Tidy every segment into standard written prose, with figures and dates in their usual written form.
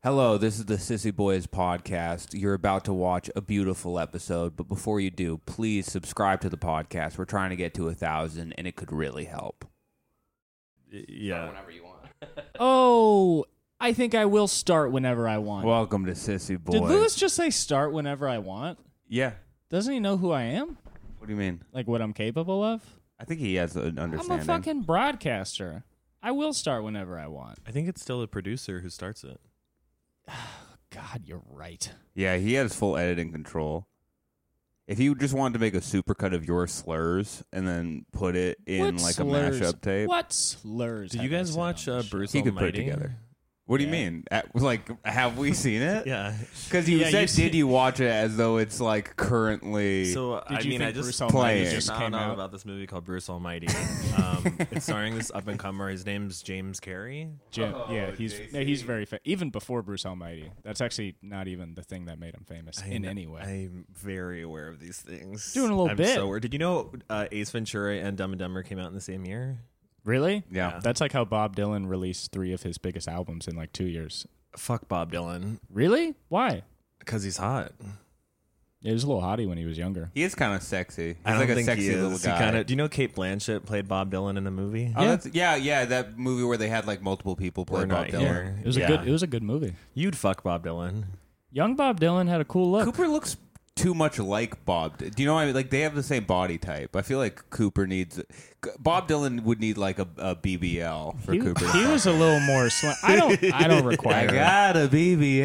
Hello, this is the Sissy Boys podcast. You're about to watch a beautiful episode, but before you do, please subscribe to the podcast. We're trying to get to 1,000, and it could really help. Yeah. Whenever you want. Oh, I think I will start whenever I want. Welcome to Sissy Boys. Did Lewis just say start whenever I want? Yeah. Doesn't he know who I am? What do you mean? Like what I'm capable of? I think he has an understanding. I'm a fucking broadcaster. I will start whenever I want. I think it's still a producer who starts it. God, you're right. Yeah, he has full editing control. If you just wanted to make a supercut of your slurs and then put it in What like slurs? a mashup tape, What slurs? Did you have I guys said watch on this show? Bruce he could put it Almighty? together. What do you Yeah. mean? Have we seen it? Yeah. Because you Yeah, said, you see- did you watch it as though it's like currently... So Did I you mean, think I just Bruce Almighty playing. just found came out out? about this movie called Bruce Almighty. It's starring this up and comer. His name's James Carey. Yeah, he's very even before Bruce Almighty. That's actually not even the thing that made him famous in any way. I'm very aware of these things. Doing a little I'm bit. So aware. Did you know Ace Ventura and Dumb and Dumber came out in the same year? Really? Yeah. That's like how Bob Dylan released 3 of his biggest albums in like 2 years. Fuck Bob Dylan Really? Why? because he's hot. He was a little hottie when he was younger. He is kind of sexy. He's I don't like a think sexy he is. little guy. He kinda, do you know Kate Blanchett played Bob Dylan in the movie? Oh, Yeah. yeah, that movie where they had like multiple people play We're Bob not Dylan. here. It was Yeah. a good movie. You'd fuck Bob Dylan. Young Bob Dylan had a cool look. Cooper looks too much like Bob. Do you know what I mean? Like they have the same body type. I feel like Cooper needs... Bob Dylan would need like a BBL for Cooper. He was a little more slim. I don't require. I got a BBL.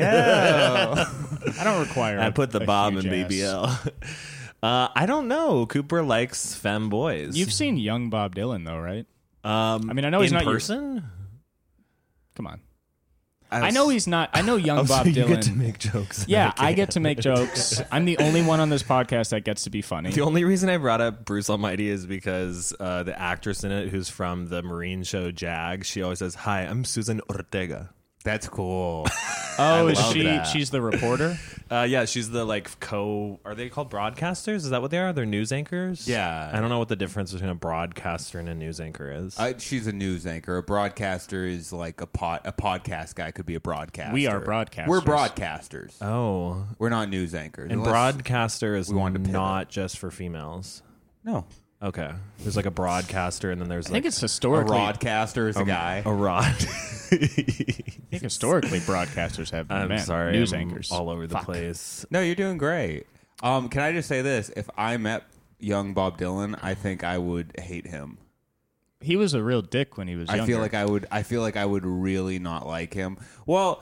I don't require. I put the a Bob in huge ass. BBL. I don't know. Cooper likes femme boys. You've seen young Bob Dylan though, right? I mean, I know he's in not your- person. Come on. I know he's not. I know young Bob so Dylan. You get to make jokes. Yeah, I get to make jokes. I'm the only one on this podcast that gets to be funny. The only reason I brought up Bruce Almighty is because the actress in it, who's from the Marine show Jag, she always says, "Hi, I'm Susan Ortega." That's cool. Oh, is love she? that. She's the reporter. Yeah, she's the Are they called broadcasters? Is that what they are? They're news anchors. Yeah. I don't know what the difference between a broadcaster and a news anchor is. She's a news anchor. A broadcaster is like a podcast guy could be a broadcaster. We are broadcasters. We're broadcasters. oh, We're not news anchors. and Unless- broadcaster is we wanted to pivot. not just for females. No. Okay, there's like a broadcaster, and then there's I think like it's A historically. broadcaster is a guy. a rod. I think historically broadcasters have been I'm men, sorry, news I'm anchors all over the Fuck. place. No, you're doing great. Can I just say this? If I met young Bob Dylan, I think I would hate him. He was a real dick when he was younger. I feel like I would really not like him. Well,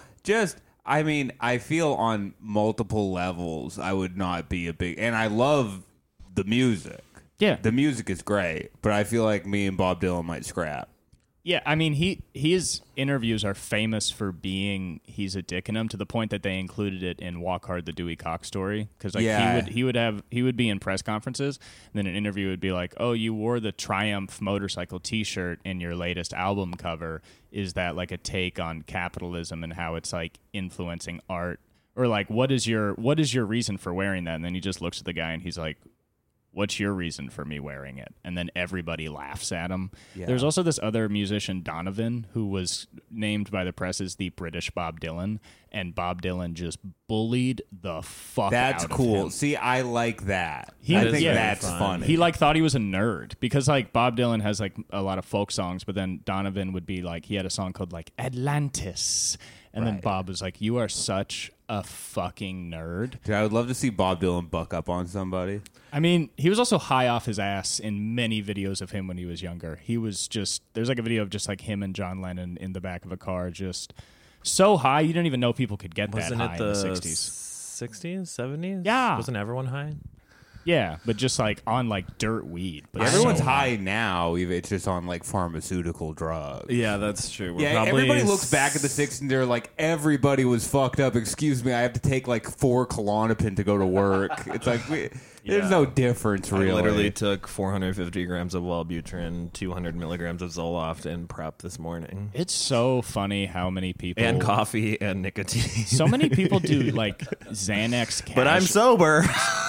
I feel on multiple levels I would not be a big, and I love the music. Yeah, The music is great, but I feel like me and Bob Dylan might scrap. yeah. I mean, his interviews are famous for being he's a dick in them to the point that they included it in Walk Hard: The Dewey Cox Story because like Yeah. he would be in press conferences and then an interview would be like, oh, you wore the Triumph motorcycle T-shirt in your latest album cover. Is that like a take on capitalism and how it's like influencing art? Or like, what is your reason for wearing that? And then he just looks at the guy and he's like, what's your reason for me wearing it? And then everybody laughs at him. Yeah. There's also this other musician, Donovan, who was named by the press as the British Bob Dylan, and Bob Dylan just bullied the fuck That's out of cool. him. See, I like that. He- I think yeah. that's Fun. funny. He like thought he was a nerd because like Bob Dylan has like a lot of folk songs, but then Donovan would be like he had a song called like Atlantis, and then Right. Bob was like, "You are such a fucking nerd." Dude, I would love to see Bob Dylan buck up on somebody. I mean, he was also high off his ass in many videos of him when he was younger. He was just there's like a video of just like him and John Lennon in the back of a car, just so high you didn't even know people could get Wasn't that high it in the the 60s. 60s, 70s? Yeah. Wasn't everyone high? Yeah, but just like on like dirt weed. But Everyone's so high now. It's just on like pharmaceutical drugs. Yeah, that's true. Yeah, everybody looks back at the 60s and they're like, everybody was fucked up. Excuse me, I have to take like 4 Klonopin to go to work. It's like, there's no difference I really. literally took 450 grams of Wellbutrin, 200 milligrams of Zoloft, and prep this morning. It's so funny how many people And coffee and nicotine. So many people do like Xanax. But I'm sober.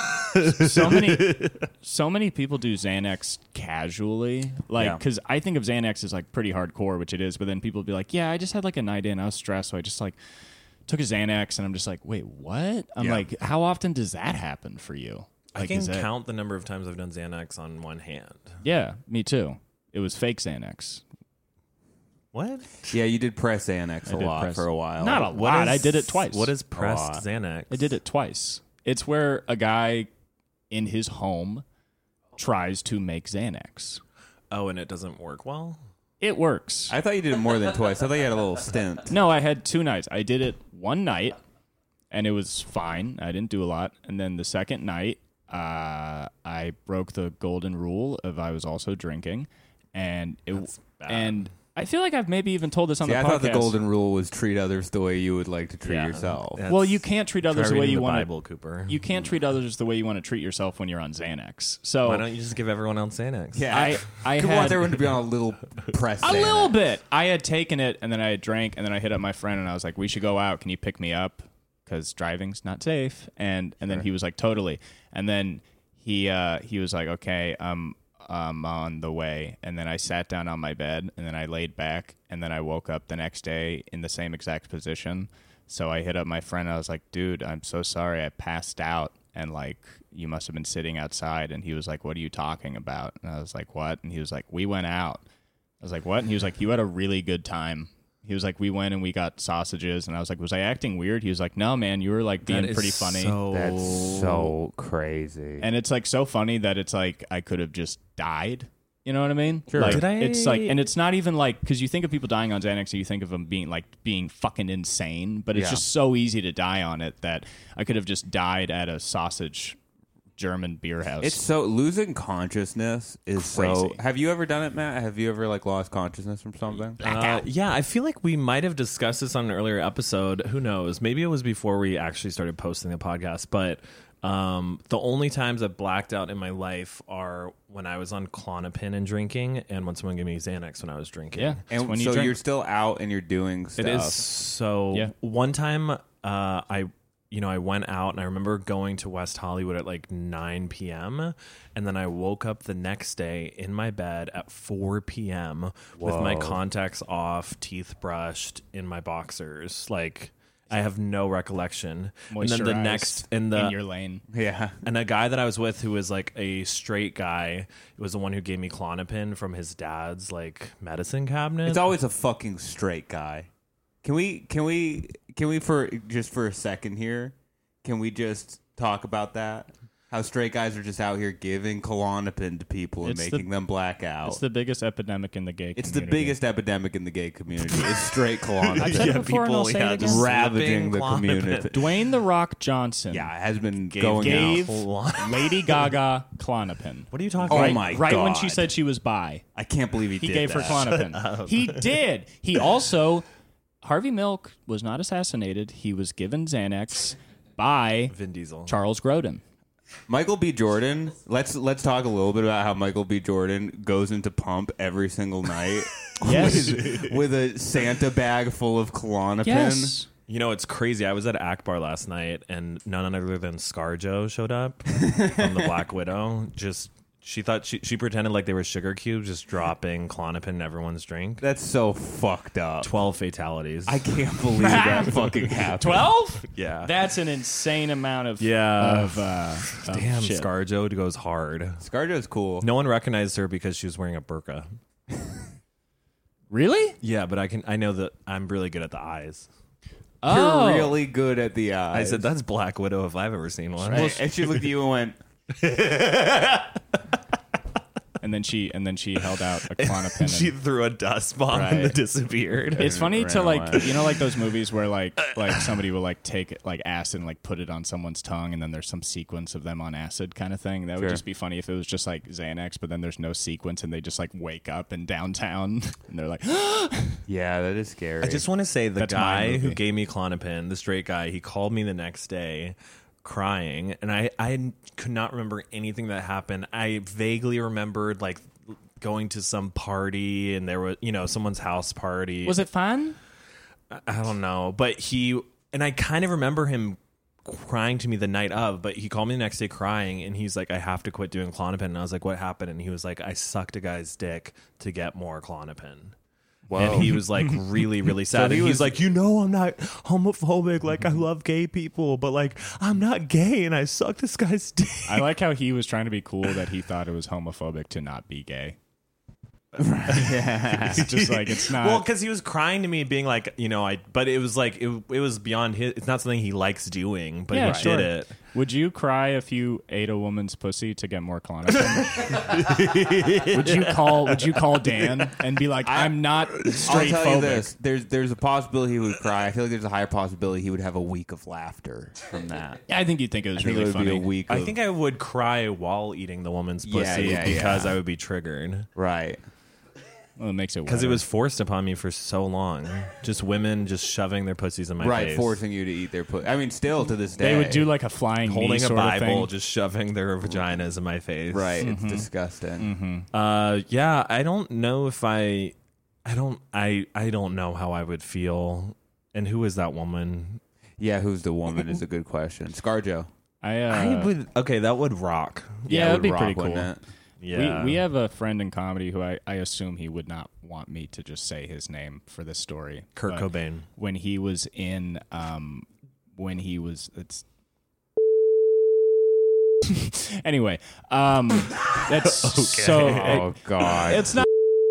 So many people do Xanax casually, like Yeah. because I think of Xanax as like pretty hardcore, which it is. But then people be like, "Yeah, I just had like a night in, I was stressed, so I just like took a Xanax, and I'm just like, wait, what? I'm Yeah. like, how often does that happen for you? I Like, can is that- count the number of times I've done Xanax on one hand. Yeah, me too. It was fake Xanax. What? Yeah, you did press Xanax a did lot press- for a while. Not a lot. I did it twice. What is pressed lot. Xanax? I did it twice. It's where a guy in his home tries to make Xanax. Oh, and it doesn't work well? It works. I thought you did it more than twice. I thought you had a little stint. No, I had 2 nights. I did it one night, and it was fine. I didn't do a lot. And then the second night, I broke the golden rule of I was also drinking, and bad. and I feel like I've maybe even told this on See, the I podcast. thought the golden rule was treat others the way you would like to treat Yeah. yourself. Yeah. Well, you can't treat others Try the way reading you the want Bible, Cooper. You can't treat others the way you want to treat yourself when you're on Xanax. So Why don't you just give everyone else Xanax? Yeah, I could had want everyone to be on a little press. a little bit. I had taken it, and then I had drank, and then I hit up my friend, and I was like, "We should go out. Can you pick me up? Because driving's not safe." And then he was like, "Totally." And then he was like, "Okay, I'm on the way." And then I sat down on my bed, and then I laid back, and then I woke up the next day in the same exact position. So I hit up my friend. I was like, "Dude, I'm so sorry. I passed out, and like you must have been sitting outside." And he was like, "What are you talking about?" And I was like, "What?" And he was like, "We went out." I was like, "What?" And he was like, "You had a really good time." He was like, "We went and we got sausages." And I was like, "Was I acting weird?" He was like, "No, man, you were like being That is pretty funny." That's so crazy. And it's like so funny that it's like I could have just died. You know what I mean? Sure. Like, Did I- it's like, and it's not even like, because you think of people dying on Xanax and you think of them being fucking insane, but it's Yeah. just so easy to die on it that I could have just died at a sausage German beer house. It's so losing consciousness is so. Crazy. Have you ever done it, Matt? Have you ever like lost consciousness from something? Yeah, I feel like we might have discussed this on an earlier episode. Who knows? Maybe it was before we actually started posting the podcast. But the only times I've blacked out in my life are when I was on Klonopin and drinking, and when someone gave me Xanax when I was drinking. yeah. It's And when you so drink. you're still out and you're doing stuff. It is so. Yeah. One time, I went out and I remember going to West Hollywood at like 9 p.m. and then I woke up the next day in my bed at 4 p.m. with my Whoa. contacts off, teeth brushed, in my boxers. Like I have no recollection. And then the Moisturized next in your lane. Yeah. and a guy that I was with who was like a straight guy was the one who gave me Klonopin from his dad's like medicine cabinet. It's always a fucking straight guy. Can we for a second here? Can we just talk about that? How straight guys are just out here giving Klonopin to people and It's making them black out. It's the biggest epidemic in the gay It's the community. biggest epidemic in the gay community. It's straight I've Klonopin. said it before and I'll say it again. just Ravaging the slipping Klonopin. community. Dwayne The Rock Johnson Yeah, it has been Gave- going gave out. Lady Gaga Klonopin. What are you talking Oh about? my Right when God. she said she was bi. I can't believe he He did gave her that. Klonopin. He did. He also, Harvey Milk was not assassinated. He was given Xanax by Vin Diesel. Charles Grodin. Michael B. Jordan. Let's talk a little bit about how Michael B. Jordan goes into Pump every single night. Yes. with a Santa bag full of Klonopin. Yes. You know, it's crazy. I was at Akbar last night, and none other than ScarJo showed up from the Black Widow. Just she thought she pretended like they were sugar cubes, just dropping Klonopin in everyone's drink. That's so fucked up. 12 fatalities. I can't believe that fucking happened. 12? yeah. That's an insane amount of Yeah. of Damn, shit. ScarJo goes hard. ScarJo's cool. No one recognized her because she was wearing a burqa. Really? Yeah, but I know that I'm really good at the eyes. Oh. You're really good at the eyes. I said that's Black Widow if I've ever seen one. And she looked at you and went, And then she held out a Klonopin. She and, threw a dust bomb and Right. it disappeared. it's funny to ran like away. you know like those movies where like somebody will like take like acid and like put it on someone's tongue and then there's some sequence of them on acid kind of thing. That would Sure. just be funny if it was just like Xanax, but then there's no sequence and they just like wake up in downtown and they're like, yeah, that is scary. I just want to say the That's my guy who movie. gave me Klonopin, the straight guy, he called me the next day crying, and I could not remember anything that happened. I vaguely remembered like going to some party and there was, someone's house party. was it fun? I don't know, but I kind of remember him crying to me the night of, but he called me the next day crying and he's like, I have to quit doing Klonopin. And I was like, what happened? And he was like, I sucked a guy's dick to get more Klonopin. Whoa. And he was like really, really sad. he and he's was- like, I'm not homophobic. Like, I love gay people, but like, I'm not gay and I suck this guy's dick. I like how he was trying to be cool that he thought it was homophobic to not be gay. Yeah. It's just like it's not. Well, because he was crying to me, being like, but it was like, it was beyond his, it's not something he likes doing, but Yeah, he sure. did it. Would you cry if you ate a woman's pussy to get more Klonopin? Would you call Dan and be like, I'm not straight I'll tell you phobic? this: there's a possibility he would cry. I feel like there's a higher possibility he would have a week of laughter from that. Yeah, I think you'd think it was I think really it would be funny. a week. I of, think I would cry while eating the woman's Yeah, pussy yeah, because yeah. I would be triggered. right. Well, it makes it Because it wetter. was forced upon me for so long. Just women just shoving their pussies in my Right, face. forcing you to eat their pussy. I mean, still to this day, They would do like a flying knee Holding a sort of Bible, thing. just shoving their vaginas in my face. right. It's disgusting. Yeah, I don't know if I don't know how I would feel. And who is that woman? Yeah, who's the woman is a good question. ScarJo. I would. Okay, that would rock. Yeah, it that'd would be rock, pretty cool. wouldn't it? Yeah, We have a friend in comedy who I assume he would not want me to just say his name for this story. Kurt But Cobain. when he was in it's anyway, that's so Oh God. it's not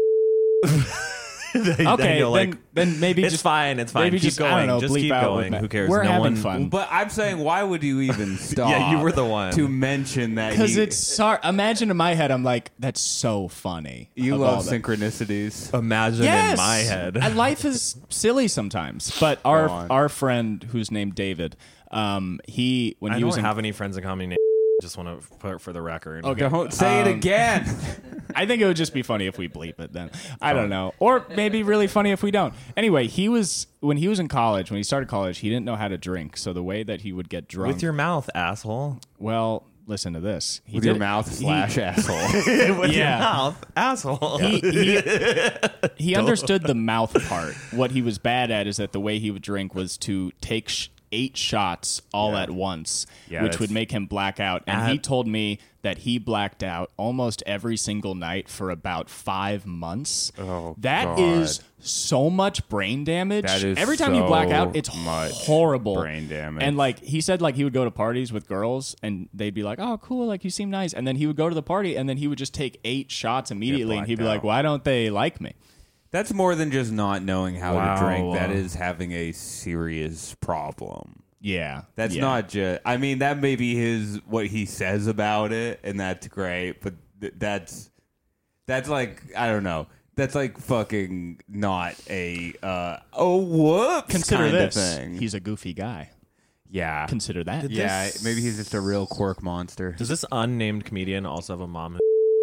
Then okay. you're like, then maybe it's just fine. It's fine. maybe Keep just going. I don't know, just bleep keep out going. with Who cares? We're no having one. fun. But I'm saying, why would you even stop? Yeah, you were the one. to mention that because it's sorry. Imagine in my head, I'm like, that's so funny. you of love all that. synchronicities. Imagine Yes! in my head. Life is silly sometimes. But on. our friend who's named David, he when I he don't was in, have any friends in comedy named. Just want to put it for the record. Okay. Don't say it again. I think it would just be funny if we bleep it then. I don't know. Or maybe really funny if we don't. Anyway, when he was in college, when he started college, he didn't know how to drink. So the way that he would get drunk With your mouth, asshole. well, listen to this. He With did your it- mouth he- /asshole. With Yeah. your mouth, asshole. he understood the mouth part. What he was bad at is that the way he would drink was to take 8 shots all at once, Yeah, which that's- would make him black out. And he told me that he blacked out almost every single night for about 5 months. Oh, That God. is so much brain damage. That is every time you black so out, it's much horrible brain damage. And like he said, like he would go to parties with girls and they'd be like, "Oh, cool, like you seem nice." And then he would go to the party and then he would just take 8 shots immediately, and he'd be blacked like, out. "Why don't they like me?" That's more than just not knowing how Wow. to drink. That is having a serious problem. Yeah, That's yeah. not just. I mean, that may be what he says about it, and that's great. But that's like, I don't know. That's like fucking not a whoops Consider kind this. of thing. He's a goofy guy. Yeah, Consider that. yeah. Maybe he's just a real quirk monster. Does this unnamed comedian also have a mom?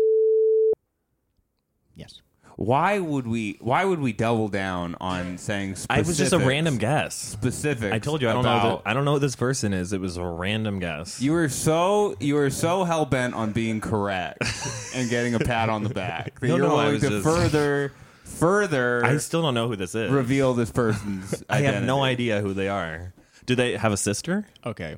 Yes. Why would we double down on saying specifics? I was just a random guess. Specifics. I told you I don't know. I don't know who this person is. It was a random guess. You were so hell bent on being correct and getting a pat on the back that No, you're no, I willing was to just- further I still don't know who this is. reveal this person's I identity. have no idea who they are. Do they have a sister? Okay,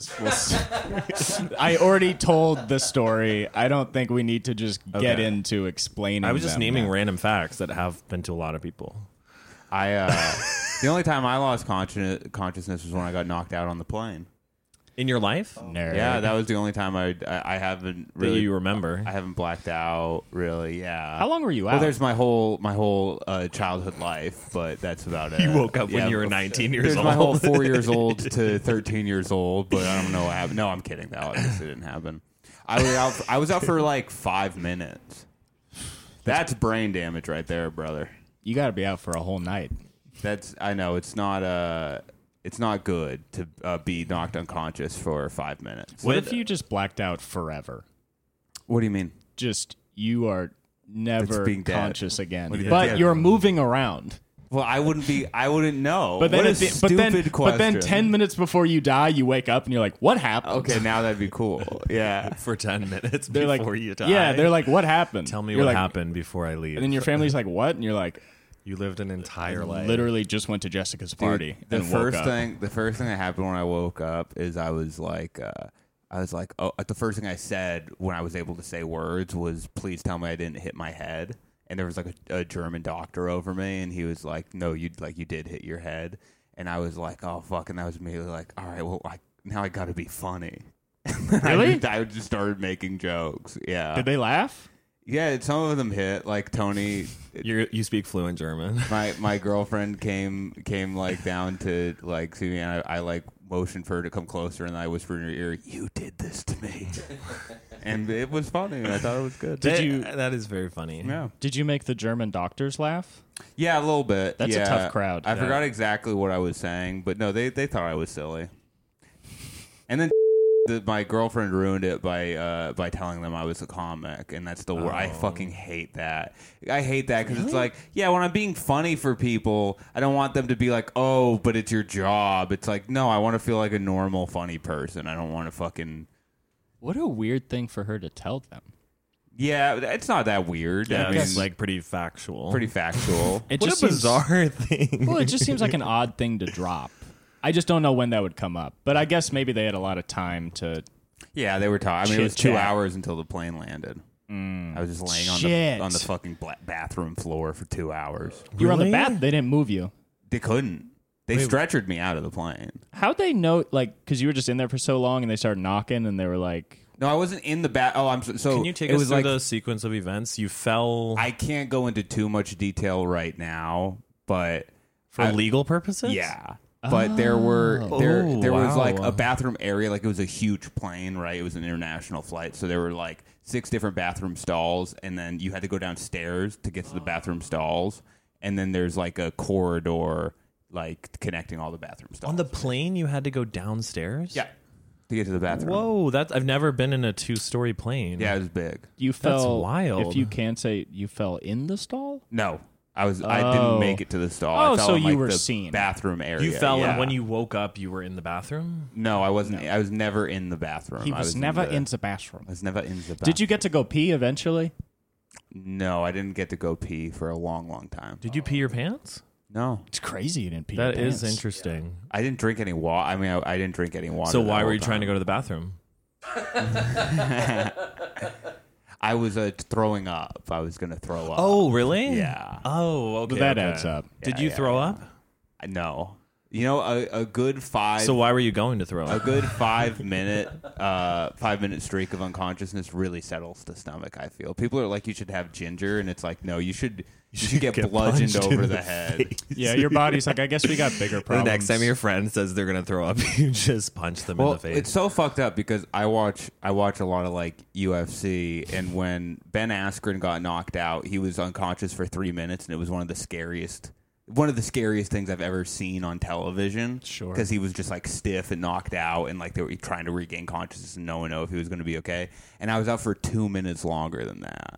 I already told the story. I don't think we need to just get Okay. into explaining. I was just them naming now. random facts that have been to a lot of people. The only time I lost consciousness was when I got knocked out on the plane. In your life? Nerd. Yeah, that was the only time I haven't really That you remember? I haven't blacked out really. Yeah. How long were you out? Well, there's my whole childhood life, but that's about it. You woke up when Yeah, you were 19 years There's old. my whole 4 years old to 13 years old, but I don't know what happened. No, I'm kidding. That obviously didn't happen. I was out for like 5 minutes. That's brain damage right there, brother. You got to be out for a whole night. I know it's not good to be knocked unconscious for 5 minutes. What if you just blacked out forever? What do you mean? Just you are never It's being dead. conscious again, What do you but mean? you're moving around. Well, I wouldn't know. But then, what a at the- stupid question. but then 10 minutes before you die, you wake up and you're like, "What happened?" Okay, now that'd be cool. Yeah. For 10 minutes They're before like, you die. Yeah, they're like, "What happened?" Tell me You're what like- happened before I leave. And then your family's like, "What?" And you're like, You lived an entire life. "Literally just went to Jessica's party." Dude, and woke up. the first thing that happened when I woke up is I was like, oh, the first thing I said when I was able to say words was, "Please tell me I didn't hit my head." and there was like a German doctor over me, and he was like, "No, you did hit your head," and I was like, "Oh fuck," and I was immediately like, "All right, well, now I got to be funny." Really? I just started making jokes. Yeah. Did they laugh? Yeah, some of them hit. Like Tony, You speak fluent German. my girlfriend came like down to like see me, and I like motioned for her to come closer, and I whispered in her ear, "You did this to me," and it was funny. And I thought it was good. That is very funny. Yeah, Did you make the German doctors laugh? yeah, a little bit. That's a Yeah. tough crowd. I Yeah. forgot exactly what I was saying, but no, they thought I was silly. And then my girlfriend ruined it by telling them I was a comic, and that's the word. I fucking hate that. I hate that because it's like, yeah, when I'm being funny for people, I don't want them to be like, oh, but it's your job. It's like, no, I want to feel like a normal, funny person. I don't want to fucking. What a weird thing for her to tell them. Yeah, it's not that weird. Yeah, I mean, it's like pretty factual. pretty factual. It What just a seems- bizarre thing. Well, it just seems like an odd thing to drop. I just don't know when that would come up. But I guess maybe they had a lot of time to. Yeah, they were talking. I mean, it was 2 Chit-chat. hours until the plane landed. I was just laying Shit. on the fucking bathroom floor for 2 hours. You were on the Really? bath. They didn't move you. They couldn't. They stretchered me out of the plane. How'd they know? Like, because you were just in there for so long, and they started knocking, and they were like, No, I wasn't in the bath. Oh, I'm so. Can you take it us was through like the sequence of events? You fell I can't go into too much detail right now, but for legal purposes? yeah. But there was wow. like a bathroom area, like it was a huge plane, right? It was an international flight, so there were like 6 different bathroom stalls, and then you had to go downstairs to get to the bathroom stalls, and then there's like a corridor like connecting all the bathroom stalls. On the plane, you had to go downstairs? yeah, to get to the bathroom. Whoa, I've never been in a 2-story plane. Yeah, it was big. you fell. wild. If you can't say you fell in the stall. No, I didn't make it to the stall. I Oh, fell so in, you like, were the seen. bathroom area. You fell, yeah. and when you woke up, you were in the bathroom? No, I wasn't. I was never in the bathroom. He I was never in in the bathroom. I was never in the bathroom. Did you get to go pee eventually? No, I didn't get to go pee for a long, long time. Did you pee your pants? No, It's crazy you didn't pee. That your is pants. interesting. I didn't drink any water. I mean, I didn't drink any water. So that why were whole you trying to time. go to the bathroom? I was throwing up. I was going to throw up. Oh, really? Yeah. Oh, okay. Well, that okay. adds up. Did Yeah, you yeah, throw yeah. up? No. You know, a good 5. So why were you going to throw a up? good 5-minute streak of unconsciousness really settles the stomach. I feel people are like, you should have ginger, and it's like, no, you should get bludgeoned punched in over the the head. face. Yeah, your body's like, I guess we got bigger The problems. next time your friend says they're gonna throw up, you just punch them in Well, the face. it's so fucked up because I watch a lot of like UFC, and when Ben Askren got knocked out, he was unconscious for 3 minutes, and it was one of the scariest things I've ever seen on television. Sure. Because he was just like stiff and knocked out, and like they were trying to regain consciousness, and no one knew if he was going to be okay. And I was out for 2 minutes longer than that.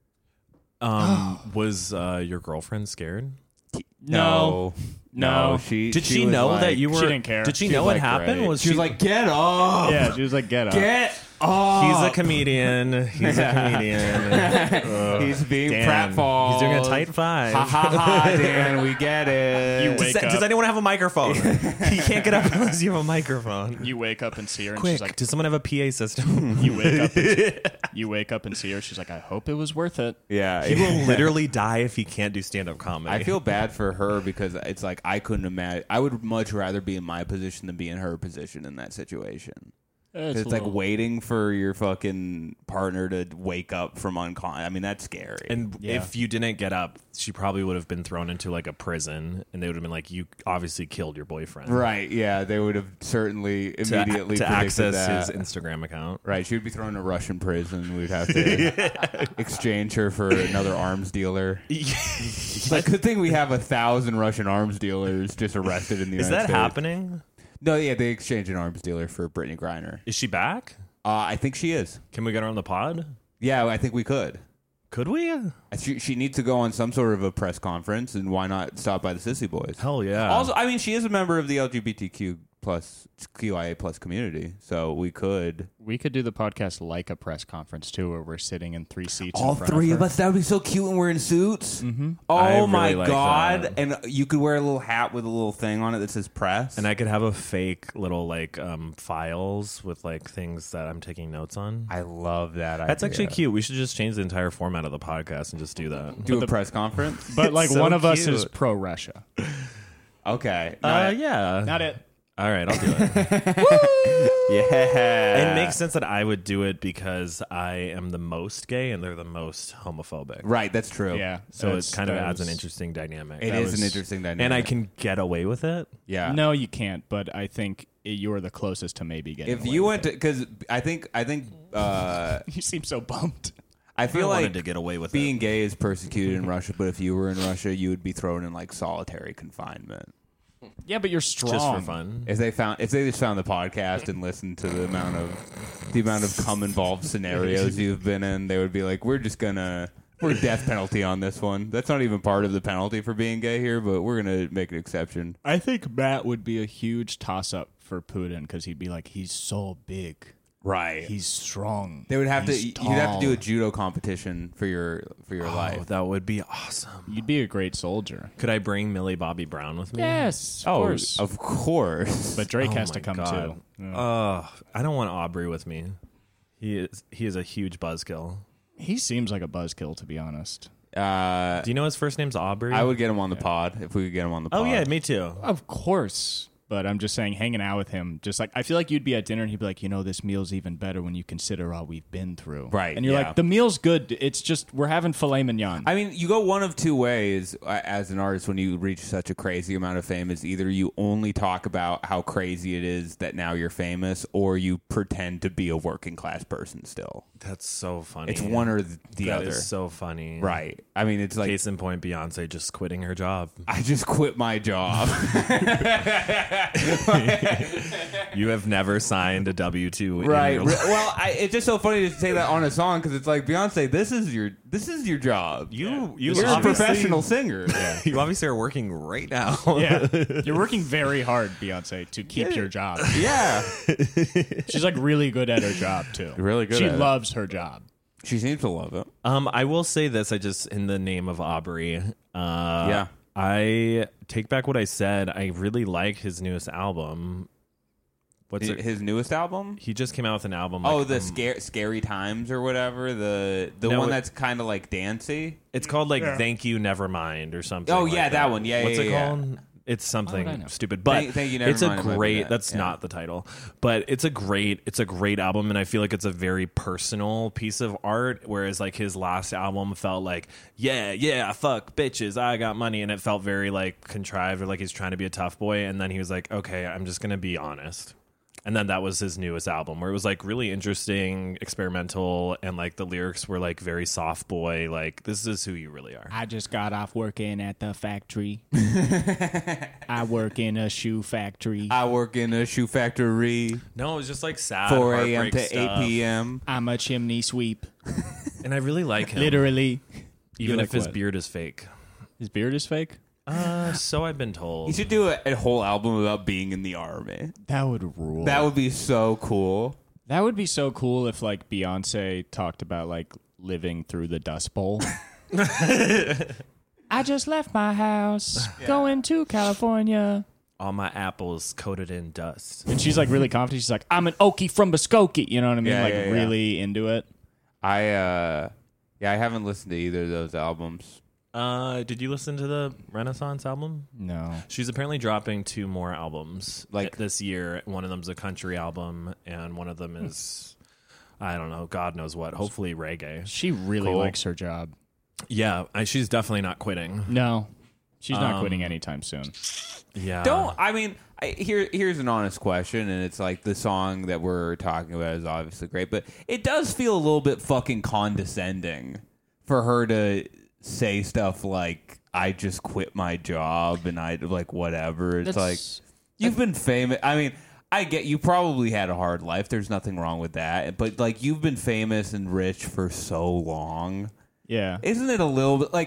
Was your girlfriend scared? No. Did she was know like- that you were? She didn't care. Did she she know was what like, happened? great. Was she was like, get up, Yeah, she was like, get up. get up. He's a comedian. He's a comedian. He's being Dan, pratfalls. he's doing a tight 5. Ha ha ha, Dan, we get it. You Does, wake up. does anyone have a microphone? He can't get up unless you have a microphone. You wake up and see her, and Quick, she's like, does someone have a PA system? you wake up and see her. She's like, I hope it was worth it. Yeah. He will literally die if he can't do stand-up comedy. I feel bad for her because it's like I couldn't imagine. I would much rather be in my position than be in her position in that situation. It's like waiting for your fucking partner to wake up from unconscious. I mean, that's scary. And Yeah. if you didn't get up, she probably would have been thrown into like a prison, and they would have been like, "You obviously killed your boyfriend." right? Yeah, they would have certainly immediately to predicted access that. his Instagram account. Right, she would be thrown in a Russian prison. We'd have to exchange her for another arms dealer. It's like, good thing we have 1,000 Russian arms dealers just arrested in the Is United that States. happening? No, yeah, they exchanged an arms dealer for Brittany Griner. Is she back? I think she is. Can we get her on the pod? Yeah, I think we could. Could we? She needs to go on some sort of a press conference, and why not stop by the Sissy Boys? Hell yeah. Also, I mean, she is a member of the LGBTQ plus QIA plus community. So we could do the podcast like a press conference too, where we're sitting in 3 seats. all in front three of of us. That would be so cute when we're in suits. Mm-hmm. Oh I really my like god! that. And you could wear a little hat with a little thing on it that says press. And I could have a fake little like files with like things that I'm taking notes on. I love that. That's idea. actually cute. We should just change the entire format of the podcast and just do that. Do a press conference. But like so one of us cute. is pro Russia. Okay. Yeah. Not it. All right, I'll do it. Yeah. It makes sense that I would do it because I am the most gay and they're the most homophobic. Right. That's true. Yeah. So it kind of that adds an was- interesting dynamic. It is an interesting dynamic. And I can get away with it. Yeah. No, you can't. But I think you're the closest to maybe getting. If away you with went to, it. because I think You seem so bummed. I feel I like wanted to get away with being it. gay is persecuted in Russia, but if you were in Russia, you would be thrown in like solitary confinement. Yeah, but you're strong. Just for fun. If they just found the podcast and listened to the amount of cum involved scenarios you've been in, they would be like, we're death penalty on this one. That's not even part of the penalty for being gay here, but we're gonna make an exception. I think Matt would be a huge toss-up for Putin because he'd be like, he's so big, Right. he's strong. They would have he's you'd have to do a tall." judo competition for your Oh, life. that would be awesome. You'd be a great soldier. Could I bring Millie Bobby Brown with me? Yes, Oh, of course. But Drake Oh has to my come God. too. Yeah. I don't want Aubrey with me. He is a huge buzzkill. He seems like a buzzkill, to be honest. Do you know his first name's Aubrey? I would get him on the pod if we could get him on the pod. Oh yeah, me too. Of course. But I'm just saying, hanging out with him, just like, I feel like you'd be at dinner and he'd be like, this meal's even better when you consider all we've been through. Right, And you're yeah. like, the meal's good. It's just, we're having filet mignon. I mean, you go one of two ways as an artist when you reach such a crazy amount of fame. Is either you only talk about how crazy it is that now you're famous, or you pretend to be a working class person still. That's so funny. It's one or the That other. is so funny. Right. I mean, it's like, Case in point, Beyonce just quitting her job. I just quit my job. You have never signed a W-2. Right. In your life. Well, it's just so funny to say that on a song because it's like, Beyonce, this is your job. You You're a obviously- professional singer. You obviously are working right now. yeah. You're working very hard, Beyonce, to keep your job. Yeah. She's like really good at her job, too. Really good She at it. loves her job. She seems to love it. I will say this. I just, in the name of Aubrey, Yeah. I take back what I said. I really like his newest album. What's it? His newest album? He just came out with an album. Oh, like, the Scary Times or whatever. The No, one it- that's kind of like dancey. It's called like Thank You Nevermind or something. Oh, like yeah, that one. Yeah, What's yeah, it yeah. called? It's Why would I something know? stupid, but Thank You, it's a Nevermind might be great. that, That's yeah. not the title, but it's a great album, and I feel like it's a very personal piece of art. Whereas like his last album felt like, yeah, fuck bitches, I got money, and it felt very like contrived or like he's trying to be a tough boy. And then he was like, okay, I'm just gonna be honest. And then that was his newest album, where it was like really interesting, experimental, and like the lyrics were like very soft boy. Like, this is who you really are. I just got off working at the factory. I work in a shoe factory. I work in a shoe factory, No, it was just like sad 4 a.m. heartbreak to 8 stuff. p.m. I'm a chimney sweep. And I really like him, Literally. even You if like his what? beard is fake. His beard is fake? So I've been told. You should do a whole album about being in the army. That would rule. That would be so cool. That would be so cool if like Beyonce talked about like living through the Dust Bowl. I just left my house, going to California. All my apples coated in dust. And she's like really confident. She's like, I'm an Okie from Muskogee. You know what I mean? Yeah, like yeah, yeah. really into it. I haven't listened to either of those albums. Did you listen to the Renaissance album? No. She's apparently dropping 2 more albums Like- this year. One of them's a country album, and one of them is, I don't know, God knows what. Hopefully reggae. She really Cool. likes her job. Yeah, she's definitely not quitting. No. She's not quitting anytime soon. Yeah. Here's an honest question, and it's like the song that we're talking about is obviously great, but it does feel a little bit fucking condescending for her to say stuff like, I just quit my job and I like whatever. It's like, you've been famous. I mean, I get you probably had a hard life. There's nothing wrong with that. But like, you've been famous and rich for so long. Yeah. Isn't it a little bit like,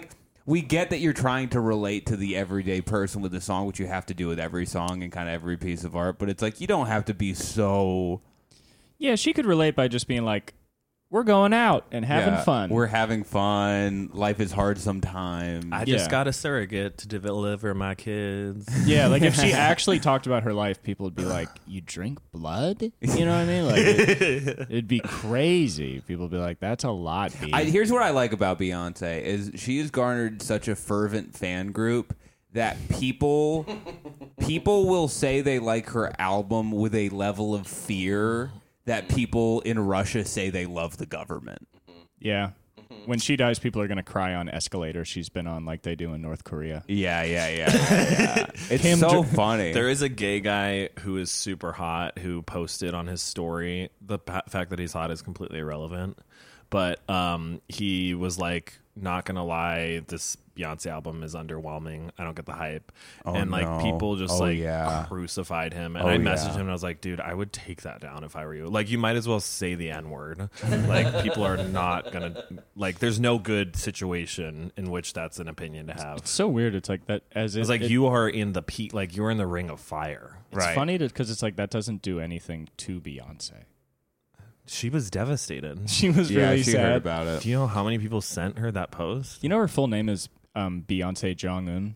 we get that you're trying to relate to the everyday person with the song, which you have to do with every song and kind of every piece of art. But it's like you don't have to be so. Yeah, she could relate by just being like, we're going out and having fun. We're having fun. Life is hard sometimes. I just got a surrogate to deliver my kids. Yeah, like if she actually talked about her life, people would be like, you drink blood? You know what I mean? Like it'd be crazy. People would be like, that's a lot, B. Here's what I like about Beyonce is she has garnered such a fervent fan group that people will say they like her album with a level of fear that people in Russia say they love the government. Yeah. When she dies, people are going to cry on escalators she's been on like they do in North Korea. Yeah. It's so funny. There is a gay guy who is super hot who posted on his story. The fact that he's hot is completely irrelevant. But he was like, not going to lie, this Beyonce album is underwhelming. I don't get the hype. And like people just crucified him. And I messaged him and I was like, dude, I would take that down if I were you. Like you might as well say the N-word. Like people are not going to like there's no good situation in which that's an opinion to have. It's so weird. It's like that it's like you are in the like you're in the ring of fire. It's funny because it's like that doesn't do anything to Beyonce. She was devastated. She was really she sad heard about it. Do you know how many people sent her that post? You know her full name is Beyonce Jong-un.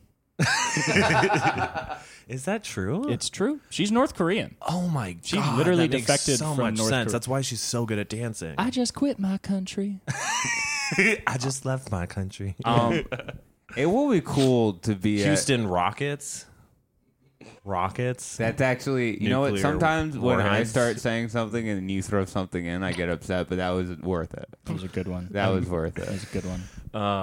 Is that true? It's true. She's North Korean. Oh my god! She literally that makes defected so from much North sense. Korea. That's why she's so good at dancing. I just quit my country. I just left my country. It will be cool to be Houston Rockets. That's actually, you know what? Sometimes when I warheads. start saying something and you throw something in, I get upset. But that was worth it. That was a good one. That was worth it. That was a good one.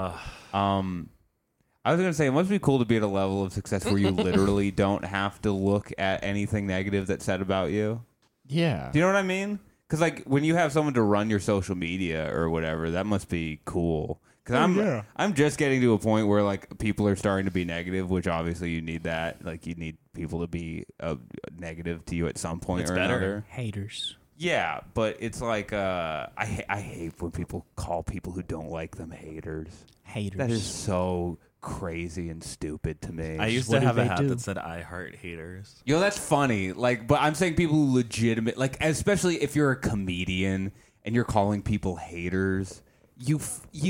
I was going to say, it must be cool to be at a level of success where you literally don't have to look at anything negative that's said about you. Yeah. Do you know what I mean? Because, like, when you have someone to run your social media or whatever, that must be cool. Because I'm just getting to a point where, like, people are starting to be negative, which obviously you need that. Like, you need people to be negative to you at some point another. Haters. Yeah, but it's like, I hate when people call people who don't like them haters. That is so crazy and stupid to me. I used to have a hat that said "I heart haters." Yo, that's funny. Like, but I'm saying people who legitimate, like, especially if you're a comedian and you're calling people haters, you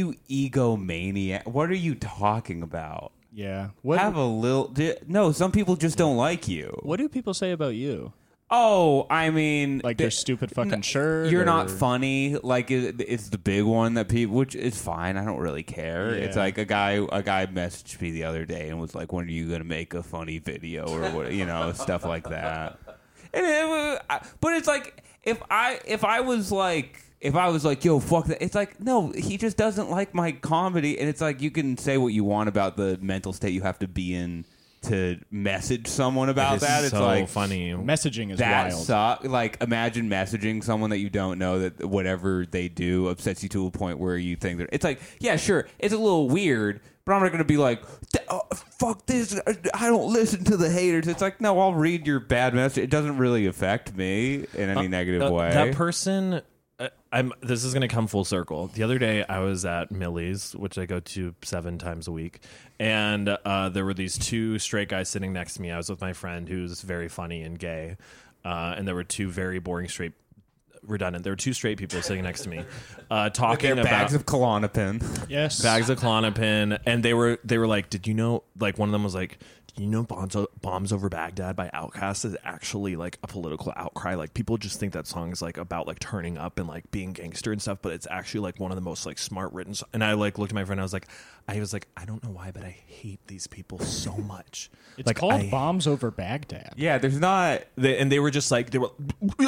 egomaniac. What are you talking about? Yeah. Have a little. No, some people just don't like you. What do people say about you? Oh, I mean, like your stupid fucking shirt. You're not funny. Like it's the big one that people, which is fine. I don't really care. Yeah. It's like a guy messaged me the other day and was like, "When are you gonna make a funny video or what? You know, stuff like that." And but it's like if I was like, yo, fuck that. It's like, no, he just doesn't like my comedy, and it's like you can say what you want about the mental state you have to be in to message someone about that. It's so like funny. Messaging is wild. Like, imagine messaging someone that you don't know that whatever they do upsets you to a point where you think that it's like, yeah, sure, it's a little weird, but I'm not going to be like, fuck this, I don't listen to the haters. It's like, no, I'll read your bad message. It doesn't really affect me in any negative way. That person... this is going to come full circle. The other day, I was at Millie's, which I go to 7 times a week, and there were these 2 straight guys sitting next to me. I was with my friend who's very funny and gay, and there were 2 very boring straight. Redundant. There were 2 straight people sitting next to me, talking about bags of Klonopin. Yes, bags of Klonopin, and they were like, "Did you know?" Like one of them was like, "Do you know Bombs Over Baghdad by Outkast is actually like a political outcry? Like people just think that song is like about like turning up and like being gangster and stuff, but it's actually like one of the most like smart written." And I like looked at my friend. I was like, I don't know why, but I hate these people so much. It's like called Bombs Over Baghdad. Yeah, there's not. They were just like, they were.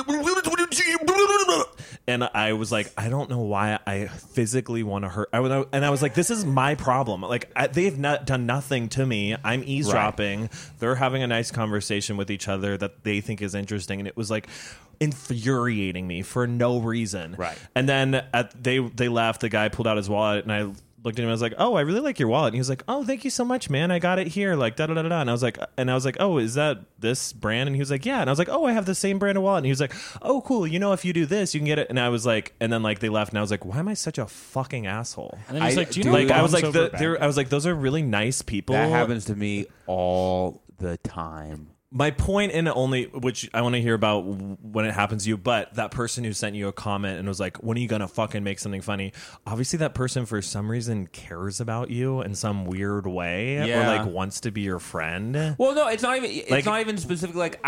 And I was like, I don't know why I physically want to hurt. And I was like, this is my problem. Like they've not done nothing to me. I'm eavesdropping. Right. They're having a nice conversation with each other that they think is interesting, and it was like infuriating me for no reason. Right. And then they left. The guy pulled out his wallet, and I looked at him. I was like, "Oh, I really like your wallet." And he was like, "Oh, thank you so much, man. I got it here." Like da da da da. And I was like, "Oh, is that this brand?" And he was like, "Yeah." And I was like, "Oh, I have the same brand of wallet." And he was like, "Oh, cool. You know, if you do this, you can get it." And I was like, and then like they left, and I was like, "Why am I such a fucking asshole?" And then he's like, "Do you know?" Like I was like, Bombs over I was like, those are really nice people. That happens to me all the time. My point in only, which I want to hear about when it happens to you, but that person who sent you a comment and was like, when are you going to fucking make something funny? Obviously that person for some reason cares about you in some weird way or like wants to be your friend. Well, no, it's not even specifically like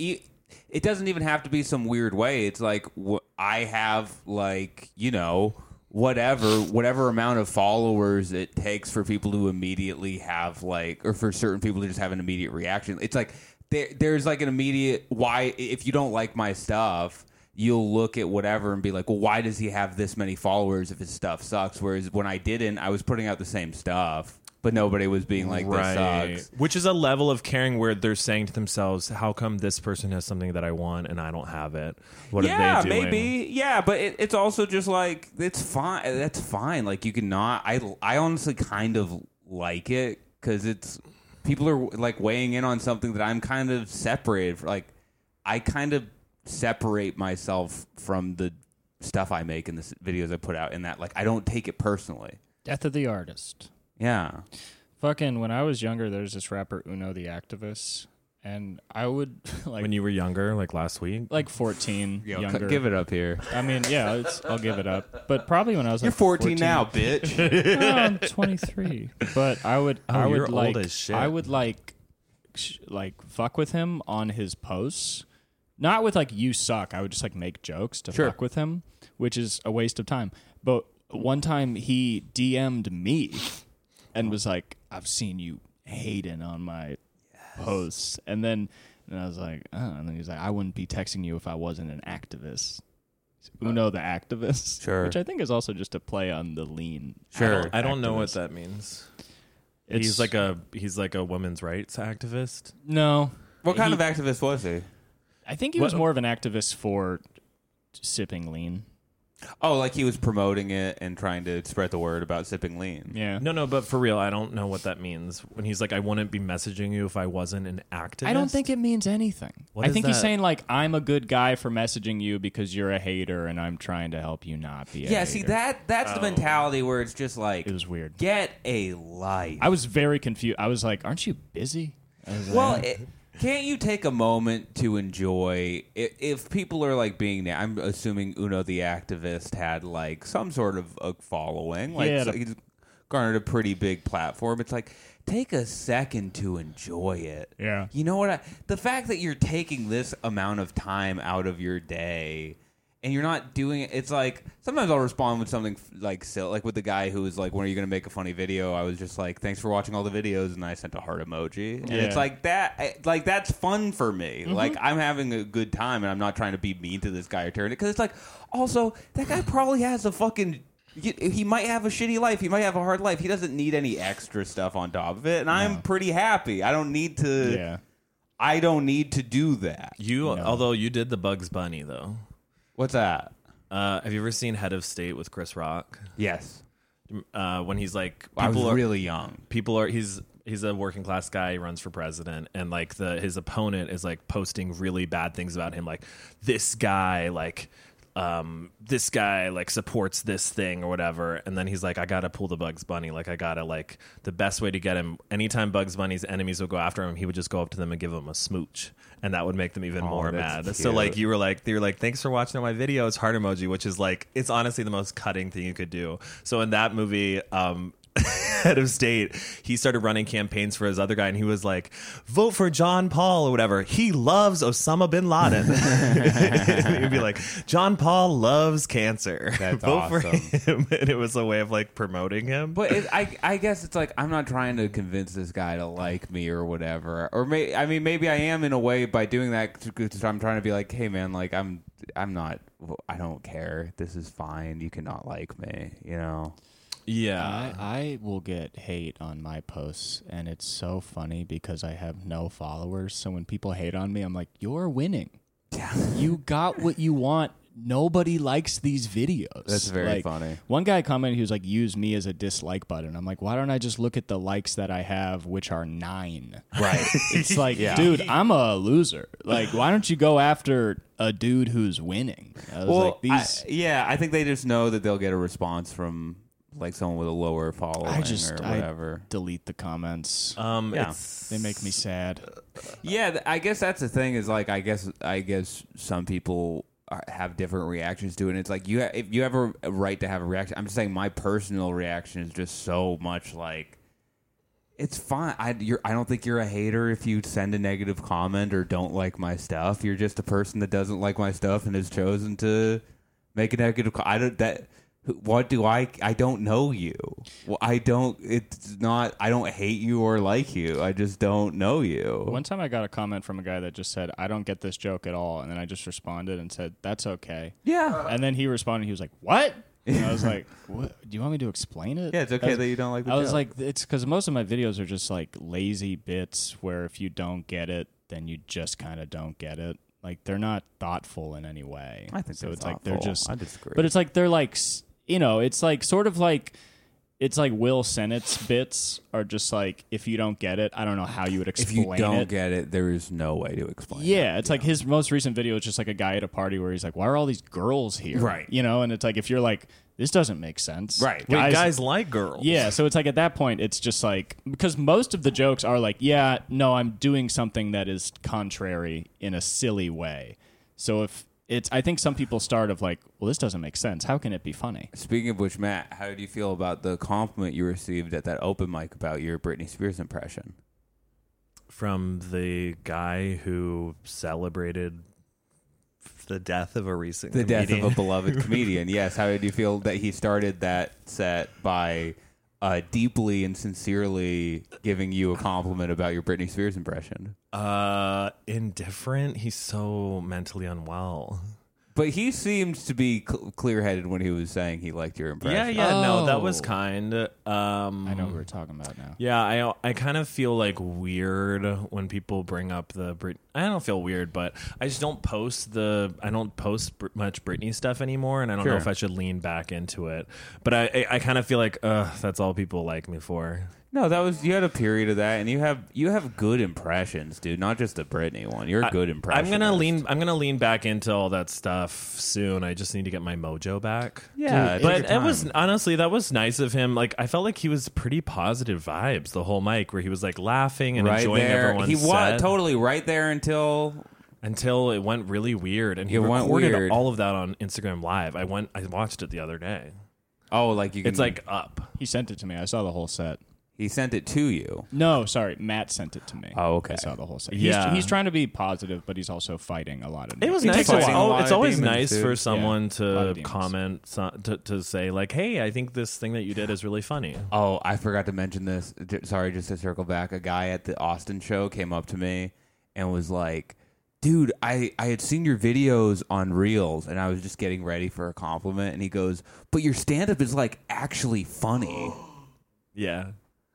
it doesn't even have to be some weird way. It's like I have like, you know, whatever amount of followers it takes for people to immediately have like, or for certain people to just have an immediate reaction. It's like there's like an immediate why. If you don't like my stuff, you'll look at whatever and be like, well, why does he have this many followers if his stuff sucks? Whereas when I didn't, I was putting out the same stuff, but nobody was being like, this sucks. Which is a level of caring where they're saying to themselves, how come this person has something that I want and I don't have it? What are they doing? Maybe. Yeah, but it's also just like, it's fine. That's fine. Like, you can not. I honestly kind of like it because it's people are like weighing in on something that I'm kind of separated. Like, I kind of separate myself from the stuff I make and the videos I put out in that, like, I don't take it personally. Death of the artist. Yeah. Fucking, when I was younger, there's this rapper, Uno the Activist, and I would, like... When you were younger, like last week? Like 14, younger. Give it up here. I mean, yeah, I'll give it up. But probably when I was like You're 14 now, bitch. No, I'm 23. But I would you're like... old as shit. I would, like fuck with him on his posts. Not with, like, you suck. I would just, like, make jokes to fuck with him, which is a waste of time. But one time he DM'd me and was like, I've seen you hating on my posts. And I was like, oh. And then he's like, I wouldn't be texting you if I wasn't an activist. Uno the Activist. Sure. Which I think is also just a play on the lean. Sure. I don't know what that means. He's like a women's rights activist. No. What kind of activist was he? I think he was more of an activist for sipping lean. Oh, like he was promoting it and trying to spread the word about sipping lean. Yeah. No, but for real, I don't know what that means. When he's like, I wouldn't be messaging you if I wasn't an activist. I don't think it means anything. I think he's saying, like, I'm a good guy for messaging you because you're a hater and I'm trying to help you not be a hater. See, that's the mentality where it's just like... It was weird. Get a life. I was very confused. I was like, aren't you busy? Well... Can't you take a moment to enjoy if people are like being? I'm assuming Uno the Activist had like some sort of a following. Like he's garnered a pretty big platform. It's like take a second to enjoy it. Yeah. You know what? The fact that you're taking this amount of time out of your day. And you're not doing it. It's like sometimes I'll respond with something like silly, like with the guy who was like, "When are you going to make a funny video?" I was just like, "Thanks for watching all the videos," and I sent a heart emoji. And it's like that. Like that's fun for me. Like I'm having a good time, and I'm not trying to be mean to this guy or turn it because it's like also that guy probably has a fucking. He might have a shitty life. He might have a hard life. He doesn't need any extra stuff on top of it, and I'm pretty happy. I don't need to. Yeah. I don't need to do that. Although you did the Bugs Bunny though. What's that? Have you ever seen Head of State with Chris Rock? Yes. When he's like, I was really young. He's a working class guy. He runs for president, and like his opponent is like posting really bad things about him, like this guy supports this thing or whatever. And then he's like, I gotta pull the Bugs Bunny. Like I gotta like the best way to get him. Anytime Bugs Bunny's enemies would go after him, he would just go up to them and give them a smooch, and that would make them even more mad. Cute. So like they were like, thanks for watching all my videos, heart emoji, which is like it's honestly the most cutting thing you could do. So in that movie, Head of State, he started running campaigns for his other guy, and he was like, vote for John Paul or whatever. He loves Osama bin Laden. He would be like, John Paul loves cancer. That's vote awesome. for him. And it was a way of like promoting him. But I guess it's like I'm not trying to convince this guy to like me or whatever. Or maybe I am in a way by doing that because I'm trying to be like, hey man, like I'm not. I don't care. This is fine. You cannot like me. You know. Yeah. I will get hate on my posts, and it's so funny because I have no followers. So when people hate on me, I'm like, you're winning. Yeah. You got what you want nobody likes these videos. That's very Like, funny. One guy commented, he was like, use me as a dislike button. I'm like, why don't I just look at the likes that I have, which are 9? Right. It's like, Yeah. dude, I'm a loser. Like, why don't you go after a dude who's winning? I was like, these. I think they just know that they'll get a response from like someone with a lower following or whatever. Delete the comments. Yeah. They make me sad. Yeah, I guess that's the thing. Is like I guess some people have different reactions to it. And it's like if you have a right to have a reaction. I'm just saying my personal reaction is just so much like it's fine. I don't think you're a hater if you send a negative comment or don't like my stuff. You're just a person that doesn't like my stuff and has chosen to make a negative. What do I don't know you. Well, I don't hate you or like you. I just don't know you. One time I got a comment from a guy that just said, I don't get this joke at all. And then I just responded and said, that's okay. Yeah. And then he responded, he was like, what? And I was like, what? Do you want me to explain it? Yeah, it's okay that you don't like the joke. I was like, it's because most of my videos are just like lazy bits where if you don't get it, then you just kind of don't get it. Like they're not thoughtful in any way. I think so. they're It's like thoughtful. they're just. I disagree. But it's like they're like, it's like sort of like. It's like Will Sennett's bits are just like, if you don't get it, I don't know how you would if explain it. you don't get it, there is no way to explain it. Yeah, it's like his most recent video is just like a guy at a party where he's like, why are all these girls here? Right. You know, and it's like, if you're like, this doesn't make sense. Right. Wait, guys like girls. Yeah, so it's like at that point, it's just like, because most of the jokes are like, yeah, no, I'm doing something that is contrary in a silly way. So if I think some people start of like, well, this doesn't make sense. How can it be funny? Speaking of which, Matt, how do you feel about the compliment you received at that open mic about your Britney Spears impression? From the guy who celebrated the death of a recent The death comedian. of a beloved comedian. Yes. How did you feel that he started that set by deeply and sincerely giving you a compliment about your Britney Spears impression? Indifferent. He's so mentally unwell. But he seemed to be clear-headed when he was saying he liked your impression. Yeah, no, that was Oh. kind. I know what we're talking about now. Yeah, I kind of feel like weird when people bring up the I don't feel weird, but I just don't post much Britney stuff anymore, and I don't know Sure. if I should lean back into it. But I kind of feel like that's all people like me for. No, you had a period of that, and you have good impressions, dude. Not just the Britney one. You're a good impressionist. I'm gonna lean back into all that stuff soon. I just need to get my mojo back. Yeah, but take your it was time. honestly that was nice of him. Like I felt like he was pretty positive vibes the whole mic, where he was like laughing and right enjoying there. everyone's He set. was totally right there until Until it went really weird, and he It went recorded weird. all of that on Instagram Live. I watched it the other day. like you can. It's like up. He sent it to me. I saw the whole set. he sent it to you. No, sorry. Matt sent it to me. Oh, okay. I saw the whole set. Yeah. He's trying to be positive, but he's also fighting a lot of It was He nice. takes a lot It's of always demons, nice dude. for someone a lot to of demons. comment to say like, "Hey, I think this thing that you did is really funny." Oh, I forgot to mention this. Sorry, just to circle back. A guy at the Austin show came up to me and was like, dude, I had seen your videos on Reels, and I was just getting ready for a compliment. And he goes, but your stand-up is, like, actually funny. Yeah.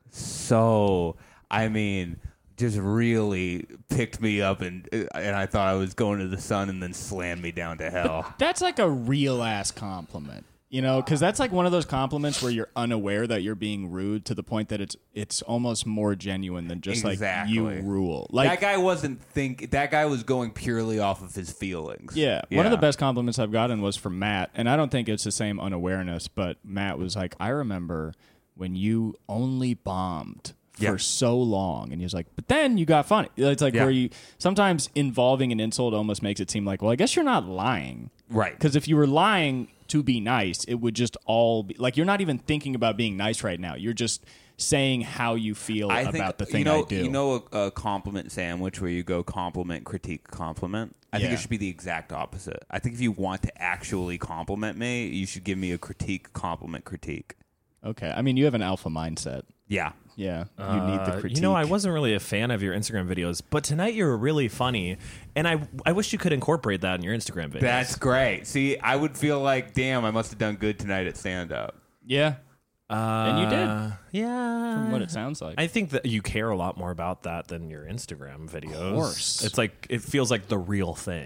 So, I mean, just really picked me up, and I thought I was going to the sun and then slammed me down to hell. That's like a real ass compliment, you know, because that's like one of those compliments where you're unaware that you're being rude to the point that it's almost more genuine than just Exactly. like you rule. Like that guy wasn't that guy was going purely off of his feelings. yeah, one of the best compliments I've gotten was from Matt, and I don't think it's the same unawareness, but Matt was like, I remember when you only bombed for so long, and he was like, but then you got funny. It's like where you sometimes involving an insult almost makes it seem like, well, I guess you're not lying, Right. because if you were lying to be nice, it would just all be like, you're not even thinking about being nice right now, you're just saying how you feel about the thing I do. You know a compliment sandwich where you go compliment, critique, compliment? I think Yeah. it should be the exact opposite. I think if you want to actually compliment me, you should give me a critique, compliment, critique. Okay, I mean, you have an alpha mindset. Yeah. Yeah, you need the critique. You know, I wasn't really a fan of your Instagram videos, but tonight you were really funny, and I wish you could incorporate that in your Instagram videos. That's great. See, I would feel like, damn, I must have done good tonight at stand-up. Yeah, and you did. Yeah. From what it sounds like. I think that you care a lot more about that than your Instagram videos. Of course. It's like it feels like the real thing.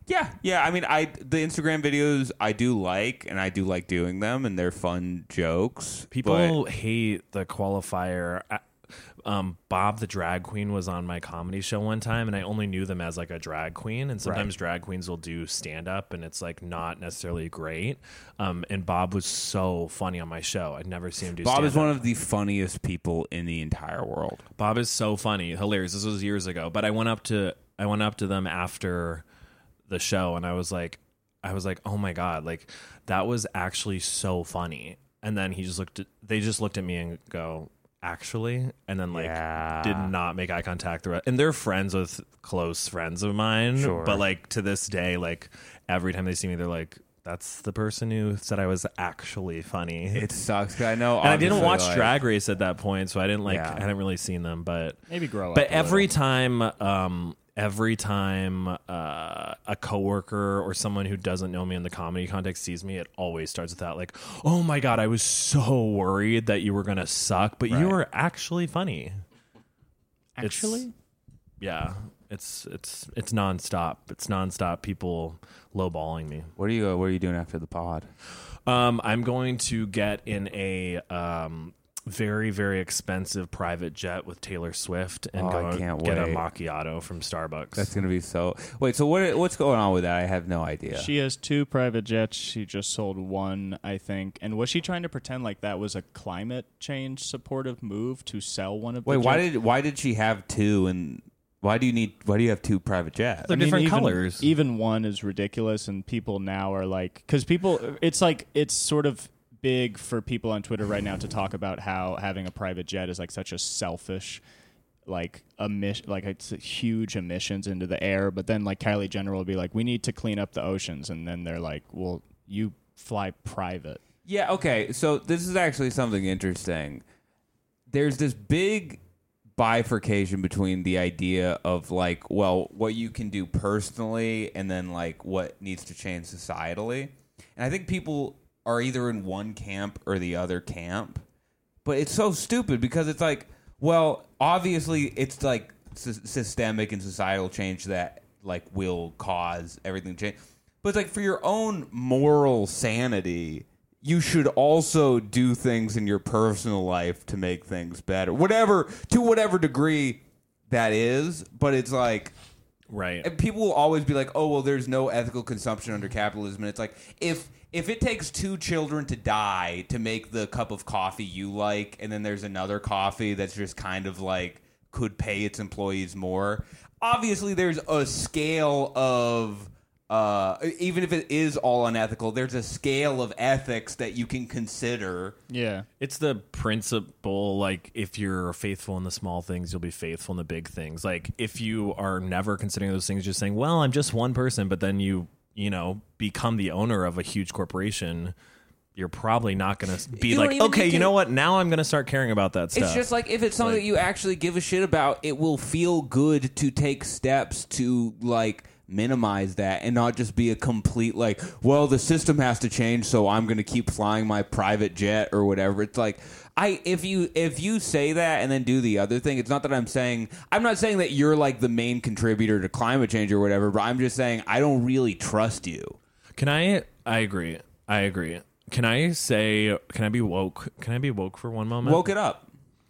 Yeah. I mean, the Instagram videos I do like, and I do like doing them, and they're fun jokes. People hate the qualifier. Bob the drag queen was on my comedy show one time, and I only knew them as like a drag queen. And sometimes drag queens will do stand up, and it's like not necessarily great. And Bob was so funny on my show. I'd never seen him do. Bob is one of the funniest people in the entire world. Bob is so funny, hilarious. This was years ago, but I went up to them after the show, and I was like, oh my God, like that was actually so funny. And then they just looked at me and go, actually, and then like did not make eye contact. And they're friends with close friends of mine, but like to this day, like every time they see me, they're like, that's the person who said I was actually funny. It sucks. I know, and I didn't watch Drag Race at that point, so I didn't I hadn't really seen them. But maybe grow up. But every time a coworker or someone who doesn't know me in the comedy context sees me, it always starts with that, like, oh my God, I was so worried that you were gonna suck, but you were actually funny. Actually, it's nonstop. It's nonstop. People lowballing me. What are you doing after the pod? I'm going to get in a very, very expensive private jet with Taylor Swift and get a macchiato from Starbucks. That's going to be so... Wait, so what's going on with that? I have no idea. She has 2 private jets. She just sold one, I think. And was she trying to pretend like that was a climate change supportive move to sell one of the jets? Why did she have 2 and... Why do you have 2 private jets? They're different colors. Even one is ridiculous, and people now are like... Because it's sort of big for people on Twitter right now to talk about how having a private jet is like such a selfish, like it's huge emissions into the air. But then like Kylie Jenner will be like, we need to clean up the oceans, and then they're like, well, you fly private. Yeah. Okay. So this is actually something interesting. There's this big bifurcation between the idea of like, well, what you can do personally, and then like what needs to change societally. And I think people are either in one camp or the other camp. But it's so stupid because it's like, well, obviously it's like systemic and societal change that like will cause everything to change. But it's like for your own moral sanity, you should also do things in your personal life to make things better. To whatever degree that is. But it's like... Right. And people will always be like, oh, well, there's no ethical consumption under capitalism. And it's like, if it takes 2 children to die to make the cup of coffee you like, and then there's another coffee that's just kind of like could pay its employees more, obviously there's a scale of... even if it is all unethical, there's a scale of ethics that you can consider. Yeah. It's the principle, like, if you're faithful in the small things, you'll be faithful in the big things. Like, if you are never considering those things, just saying, well, I'm just one person, but then you become the owner of a huge corporation, you're probably not going to be like, okay, you know what? Now I'm going to start caring about that stuff. It's just like, if it's something that you actually give a shit about, it will feel good to take steps to, like... minimize that and not just be a complete like, well, the system has to change, so I'm going to keep flying my private jet or whatever. It's like, if you say that and then do the other thing, it's not that I'm not saying that you're like the main contributor to climate change or whatever, but I'm just saying I don't really trust you. I agree. Can I be woke? Can I be woke for one moment? Woke it up.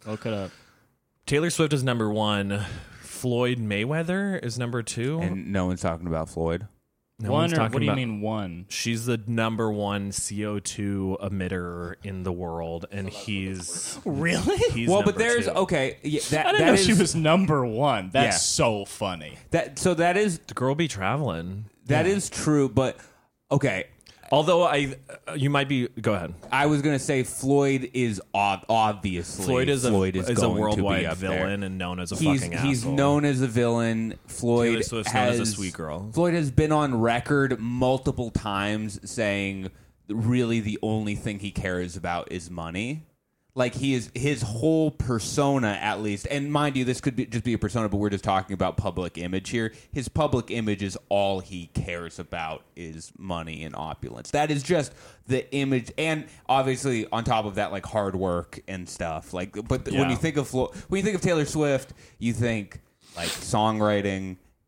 Taylor Swift is number 1. Floyd Mayweather is number 2. And no one's talking about Floyd. What do you mean one? She's the number 1 CO2 emitter in the world, and he's... Really? He's but there's... 2. Okay. Yeah, I didn't know she was number 1. That's so funny. That is... The girl be traveling. That is true, but... Okay. Although you might be... Go ahead. I was going to say Floyd is obviously... Floyd is a worldwide villain there. And known as a fucking asshole. He's known as a villain. Taylor Swift's known as a sweet girl. Floyd has been on record multiple times saying really the only thing he cares about is money. Like, he is his whole persona, at least, and mind you, this could just be a persona, but we're just talking about public image here. His public image is all he cares about is money and opulence. That is just the image, and obviously on top of that, like hard work and stuff. Like, but when you think of Taylor Swift, you think like songwriting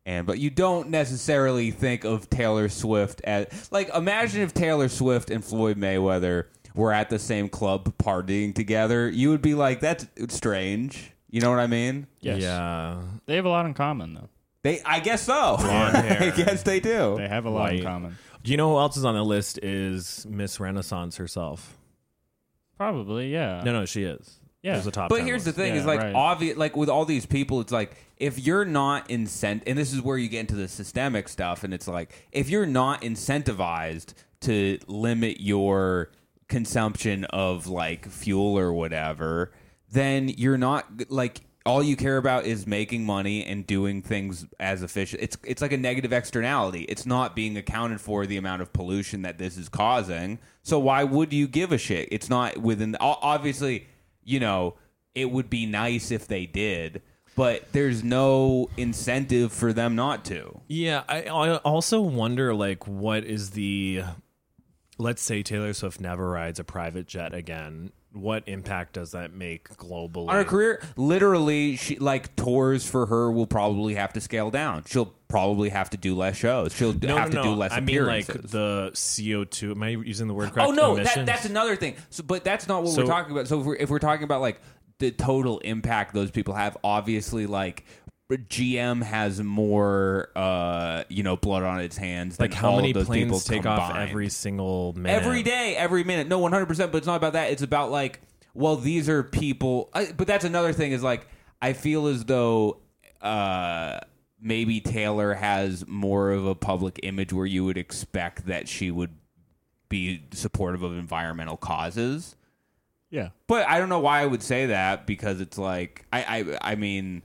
But you don't necessarily think of Taylor Swift as like, imagine if Taylor Swift and Floyd Mayweather were at the same club partying together. You would be like, that's strange. You know what I mean? Yes. Yeah. They have a lot in common, though. I guess so. I guess they do. They have a lot in White. common. You know who else is on the list is Miss Renaissance herself. Probably, yeah. No, she is. Yeah. There's a top But 10 here's the list. thing: Yeah, is like right. obvious. Like with all these people, it's like if you're not and this is where you get into the systemic stuff, and it's like if you're not incentivized to limit your consumption of like fuel or whatever, then you're not like. All you care about is making money and doing things as efficient. It's like a negative externality. It's not being accounted for the amount of pollution that this is causing. So why would you give a shit? It's not within. Obviously, you know, it would be nice if they did, but there's no incentive for them not to. Yeah, I also wonder, like, what is the... Let's say Taylor Swift never rides a private jet again. What impact does that make globally? On her career, literally, she like tours for her will probably have to scale down. She'll probably have to do less shows. She'll have to do less I mean, like appearances. the CO2. Am I using the word correct? Oh no, Emissions? that's another thing. So, but that's not what So- we're talking about. So if we're talking about like the total impact those people have, obviously, like GM has more, blood on its hands. Than Like how all many of those people planes take off combined. every single minute? Every day, every minute. No, 100%. But it's not about that. It's about like, well, these are people. But that's another thing. Is like I feel as though maybe Taylor has more of a public image where you would expect that she would be supportive of environmental causes. Yeah. But I don't know why I would say that, because it's like I mean,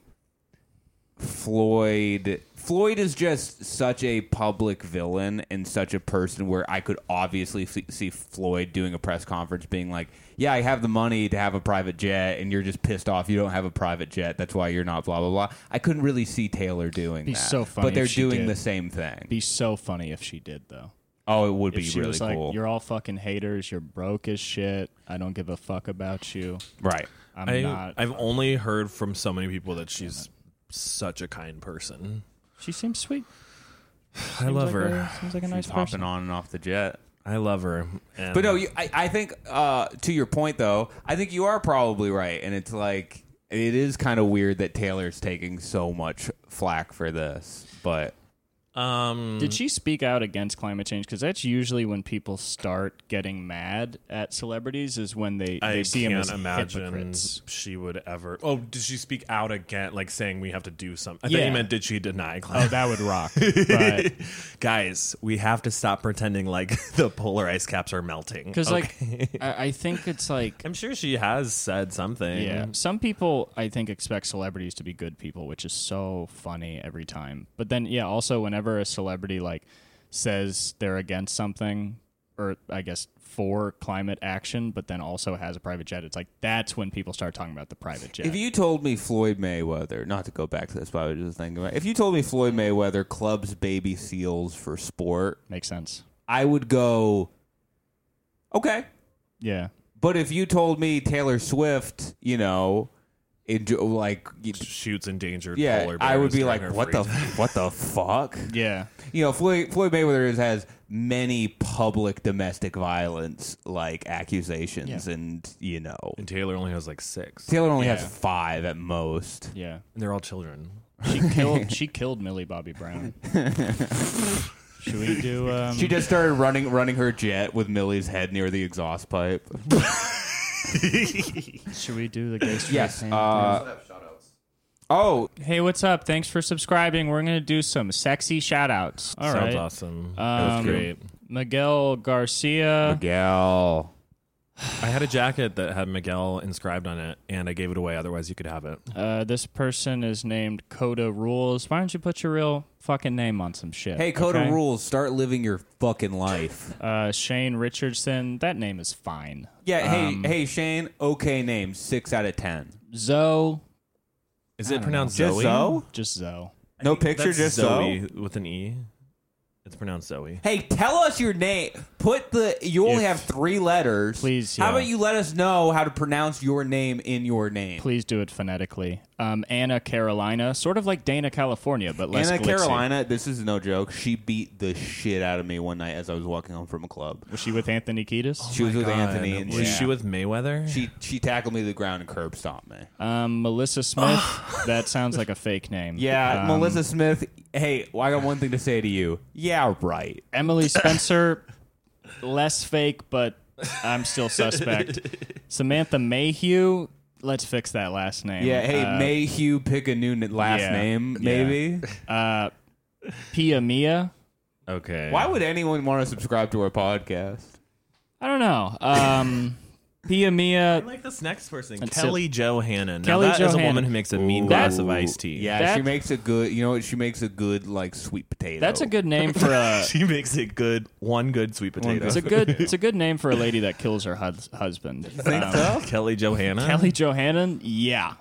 Floyd is just such a public villain and such a person where I could obviously see Floyd doing a press conference being like, yeah, I have the money to have a private jet and you're just pissed off you don't have a private jet, that's why you're not blah blah blah. I couldn't really see Taylor doing Be that. so funny but they're if she doing did. the same thing. Be so funny if she did, though. Oh, it would If be she really was like, cool. you're all fucking haters, you're broke as shit, I don't give a fuck about you. Right. I've only heard from so many people that she's such a kind person. She seems sweet. I love her. Seems like a nice She's hopping person. on and off the jet. I love her. And But no, I think to your point though, I think you are probably right, and it's like it is kind of weird that Taylor's taking so much flack for this. But Did she speak out against climate change? Because that's usually when people start getting mad at celebrities, is when they I see them can't as imagine hypocrites. she would ever. Oh, did she speak out again, like saying we have to do something? I thought Yeah. you meant did she deny Oh, climate? that would rock. But Guys, we have to stop pretending like the polar ice caps are melting. because, okay? like, I think it's like, I'm sure she has said something. yeah, some people I think expect celebrities to be good people, which is so funny every time. But then, yeah, also whenever a celebrity like says they're against something, or I guess for climate action, but then also has a private jet, it's like that's when people start talking about the private jet. if you told me Floyd Mayweather, not to go back to this, but I was just thinking about, if you told me Floyd Mayweather clubs baby seals for sport, Makes sense. I would go, okay. Yeah. But if you told me Taylor Swift, Shoots endangered yeah, polar bears. I would be during like, her what free the time. what the fuck? Yeah. Floyd Mayweather has many public domestic violence like accusations, Yeah. and And Taylor only has like 6. Taylor only Yeah. has 5 at most. Yeah. And they're all children. She killed Millie Bobby Brown. Should we do She just started running her jet with Millie's head near the exhaust pipe. should we do the gay straight Yes. thing? Oh, Hey, what's up? Thanks for subscribing. We're going to do some sexy shout outs. All right. Sounds awesome. That was great. Miguel Garcia. Miguel. I had a jacket that had Miguel inscribed on it, and I gave it away. Otherwise, you could have it. This person is named Coda Rules. Why don't you put your real fucking name on some shit? Hey, Coda okay? Rules, start living your fucking life. Shane Richardson. That name is fine. Yeah, hey Shane, okay name, 6 out of 10. Zoe. Is it pronounced Just Zoe? Zoe? Just Zoe. No picture, That's just Zoe Zoe. with an E. It's pronounced Zoe. Hey, tell us your name. You only have 3 letters. Please, How yeah. about you let us know how to pronounce your name in your name? Please do it phonetically. Anna Carolina, sort of like Dana, California, but less Anna glitzy. Carolina, this is no joke. She beat the shit out of me one night as I was walking home from a club. Was she with Anthony Kiedis? She was with Anthony, and Was she with Mayweather? she tackled me to the ground and curb stomped me. Melissa Smith. That sounds like a fake name. Yeah, Melissa Smith. Hey, well, I got one thing to say to you. Yeah, right. Emily Spencer, less fake, but I'm still suspect. Samantha Mayhew. Let's fix that last name. Yeah, hey, Mayhew, pick a new last yeah, name, yeah. maybe. Pia Mia. Okay. Why would anyone want to subscribe to our podcast? I don't know. Pia I Mia. like this next person, That's Kelly Johannan. Kelly Now that is a Johannan. woman who makes a mean glass of iced tea. Yeah, That- she makes a good. You know what? She makes a good like sweet potato. That's a good name for a. She makes one good sweet potato. It's a good name for a lady that kills her husband. Think so? Kelly Johanna. Kelly Johannan. Yeah.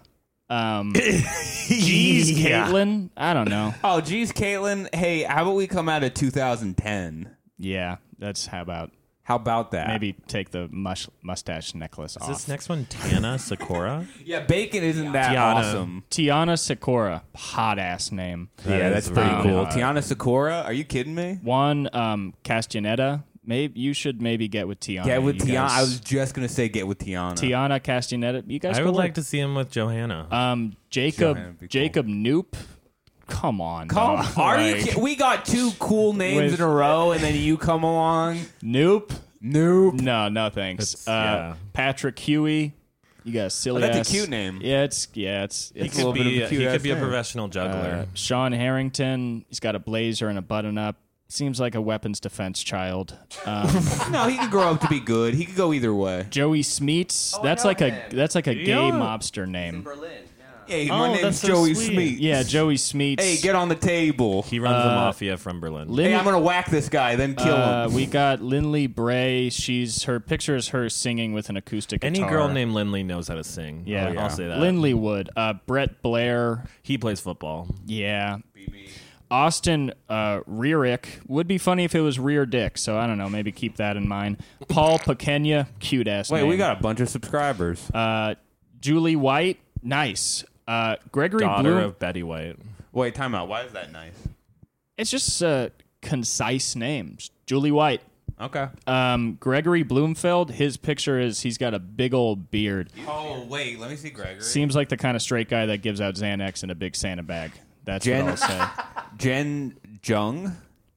Jeez, Caitlin. I don't know. Oh, geez, Caitlin. Hey, how about we come out of 2010? Yeah, that's how about How about that? maybe take the mustache necklace Is off. this next one Tana Sakura? Yeah, bacon isn't that Tiana. awesome. Tiana Sakura, hot ass name. Yeah, is that's pretty really cool. hot. Tiana Sakura, are you kidding me? One Castaneda. Maybe you should maybe get with Tiana. Get with You Tiana. guys- I was just gonna say get with Tiana. Tiana Castaneda. You guys. I could would work. like to see him with Johanna. Jacob Johanna would be cool. Jacob Noop. Come on, Come, dog. are you? Like, Kidding? We got 2 cool names With- in a row, and then you come along. Noop? Nope. No, thanks. That's- yeah. Patrick Huey. You got a silly that's a ass. cute name. Yeah, it's he a could little bit of be a cute he ass could be a name. professional juggler. Sean Harrington. He's got a blazer and a button up. Seems like a weapons defense child. No, he could grow up to be good. He could go either way. Joey Smeets. That's like a gay Yeah. mobster name. Hey, Oh, my name's that's so Joey sweet. Smeets. Yeah, Joey Smeets. Hey, get on the table. He runs the mafia from Berlin. Hey, I'm gonna whack this guy, then kill him. We got Lindley Bray. Her picture is her singing with an acoustic Any guitar. girl named Lindley knows how to sing. Yeah. I'll say that. Lindley Wood. Brett Blair. He plays football. Yeah. Austin Rearick. Would be funny if it was Rear Dick, so I don't know. Maybe keep that in mind. Paul Pequena. Cute ass Wait, name. we got a bunch of subscribers. Julie White. Nice. Gregory Daughter Bloom. of Betty White. Wait, time out. Why is that nice? It's just concise names. Julie White. Okay. Gregory Bloomfeld. His picture is he's got a big old beard. Oh, wait. Let me see Gregory. Seems like the kind of straight guy that gives out Xanax in a big Santa bag. That's Jen- what I'll say. Jen Jung.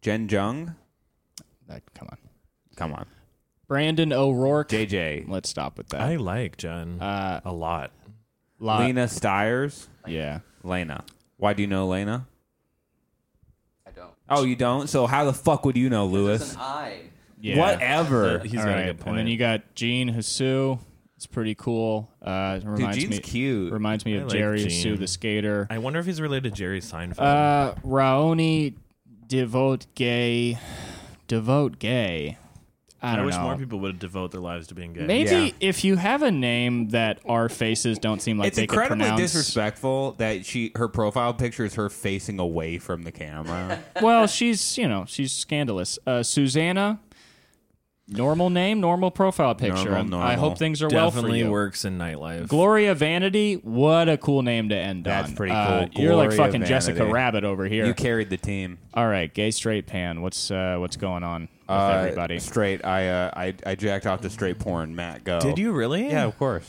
Come on. Come on. Brandon O'Rourke. JJ. Let's stop with that. I like Jen a lot. Lena Stiers. Yeah. Lena. Why do you know Lena? I don't. Oh, you don't? So how the fuck would you know, There's Lewis? an I. Yeah. Whatever. He's All got right. a good point. And then you got Gene Hasu. It's pretty cool. Dude, Reminds Gene's me cute. reminds me I of like Jerry Gene. Hasu the skater. I wonder if he's related to Jerry Seinfeld. Raoni Devote Gay. I don't wish know. more people would devote their lives to being gay. Maybe Yeah. if you have a name that our faces don't seem like It's they could incredibly pronounce. disrespectful that her profile picture is her facing away from the camera. Well, she's scandalous. Susanna, normal name, normal profile picture. Normal. I hope things are well for Definitely you. works in nightlife. Gloria Vanity, what a cool name to end That's on. pretty cool. You're like Gloria fucking Jessica Vanity. Rabbit over here. You carried the team. All right, gay straight pan. What's going on with everybody? Straight. I jacked off to straight porn. Matt, go. Did you really? Yeah, of course.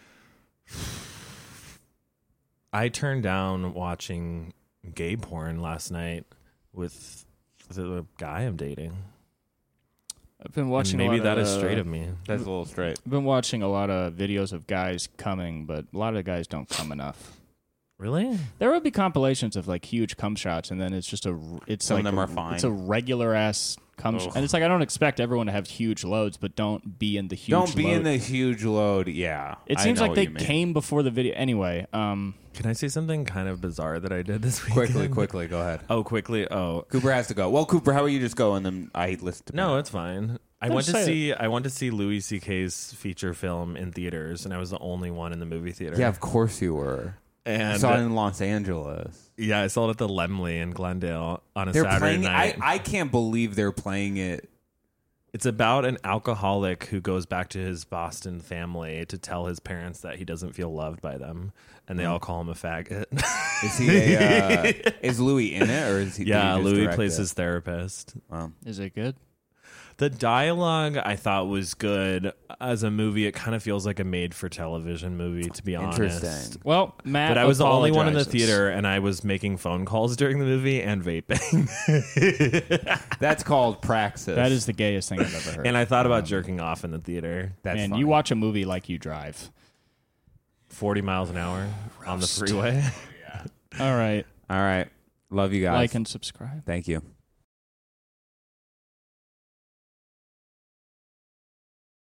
I turned down watching gay porn last night with the guy I'm dating. I've been watching. And maybe a lot that is straight of me. That's a little straight. I've been watching a lot of videos of guys coming, but a lot of guys don't come enough. Really? There will be compilations of like huge cum shots, and then it's just Some like of them are fine. It's a regular ass cum shot, and it's like I don't expect everyone to have huge loads, but don't be in the huge. Don't be load. in the huge load. Yeah. It I seems know like what they you mean. came before the video. Anyway, Can I say something kind of bizarre that I did this weekend? Quickly, go ahead. Oh, quickly. Oh, Cooper has to go. Well, Cooper, how about you just go and then I listen to no, Matt. it's fine. I Don't went to say see Louis C.K.'s feature film in theaters, and I was the only one in the movie theater. Yeah, of course you were. I And saw it in Los Angeles. yeah, I saw it at the Lemley in Glendale on a They're Saturday playing. night. I can't believe they're playing it. It's about an alcoholic who goes back to his Boston family to tell his parents that he doesn't feel loved by them, and they all call him a faggot. Is he? Is Louis in it, or is he? Yeah, did he just Louis direct plays it? his therapist. Wow. Is it good? The dialogue I thought was good. As a movie, it kind of feels like a made-for-television movie, to be honest. Interesting. Well, Matt, But I was the only one in the apologizes. theater, and I was making phone calls during the movie and vaping. That's called praxis. That is the gayest thing I've ever heard. And I thought about jerking off in the theater. That's and funny. you watch a movie like you drive. 40 miles an hour on the freeway. All right. All right. Love you guys. Like and subscribe. Thank you.